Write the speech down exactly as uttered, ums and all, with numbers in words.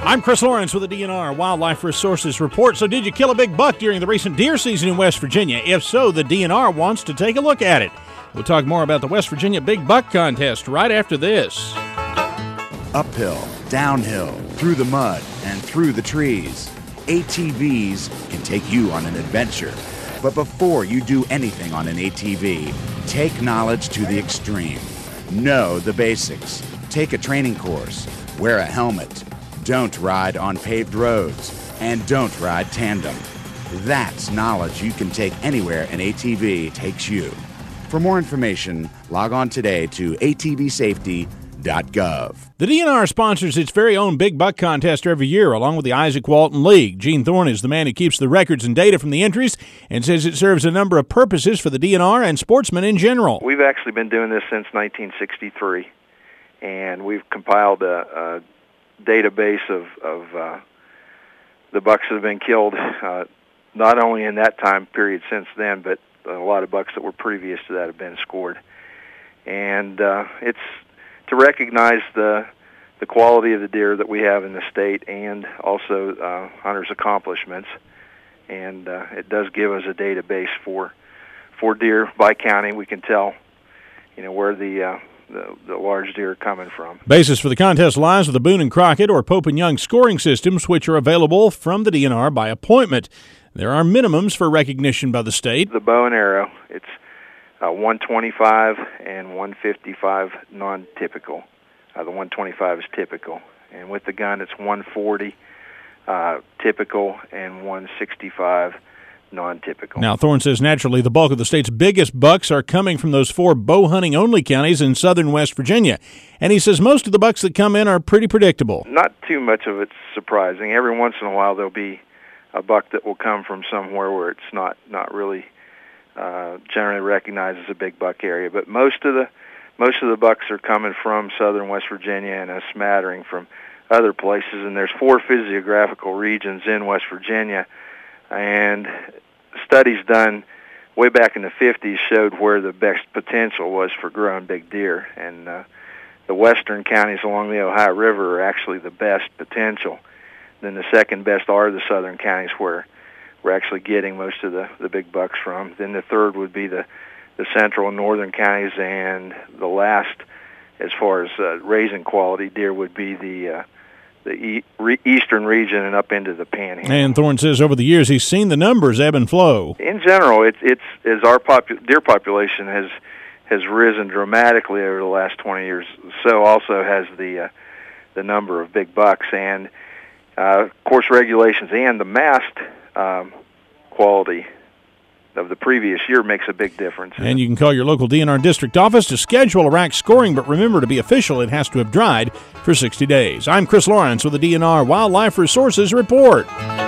I'm Chris Lawrence with the D N R Wildlife Resources Report. So did you kill a big buck during the recent deer season in West Virginia? If so, the D N R wants to take a look at it. We'll talk more about the West Virginia Big Buck Contest right after this. Uphill, downhill, through the mud, and through the trees. A T Vs can take you on an adventure. But before you do anything on an A T V, take knowledge to the extreme. Know the basics. Take a training course. Wear a helmet. Don't ride on paved roads. And don't ride tandem. That's knowledge you can take anywhere an A T V takes you. For more information, log on today to A T V safety dot gov. The D N R sponsors its very own Big Buck Contest every year, along with the Isaac Walton League. Gene Thorne is the man who keeps the records and data from the entries and says it serves a number of purposes for the D N R and sportsmen in general. We've actually been doing this since nineteen sixty-three, and we've compiled a, a database of, of uh, the bucks that have been killed, uh, not only in that time period since then, but a lot of bucks that were previous to that have been scored. And uh, it's to recognize the the quality of the deer that we have in the state, and also uh, hunters' accomplishments. And uh, it does give us a database for for deer by county. We can tell, you know, where the uh, the, the large deer are coming from. Basis for the contest lies with the Boone and Crockett or Pope and Young scoring systems, which are available from the D N R by appointment. There are minimums for recognition by the state. The bow and arrow, it's uh, one twenty-five and one fifty-five non-typical. Uh, the one twenty-five is typical. And with the gun, it's one forty uh, typical and one sixty-five non-typical. Now, Thorne says naturally the bulk of the state's biggest bucks are coming from those four bow hunting only counties in southern West Virginia. And he says most of the bucks that come in are pretty predictable. Not too much of it's surprising. Every once in a while there'll be a buck that will come from somewhere where it's not, not really uh, generally recognized as a big buck area. But most of the most of the bucks are coming from southern West Virginia and a smattering from other places. And there's four physiographical regions in West Virginia. And studies done way back in the fifties showed where the best potential was for growing big deer. And uh, the western counties along the Ohio River are actually the best potential. Then the second best are the southern counties where we're actually getting most of the, the big bucks from. Then the third would be the, the central and northern counties, and the last, as far as uh, raising quality deer, would be the uh, the e- re- eastern region and up into the Panhandle. And Thorne says over the years he's seen the numbers ebb and flow. In general, it's it's as our popu- deer population has has risen dramatically over the last twenty years, so also has the uh, the number of big bucks. And Uh, course regulations and the mast um, quality of the previous year makes a big difference. And you can call your local D N R district office to schedule a rack scoring, but remember, to be official, it has to have dried for sixty days. I'm Chris Lawrence with the D N R Wildlife Resources Report.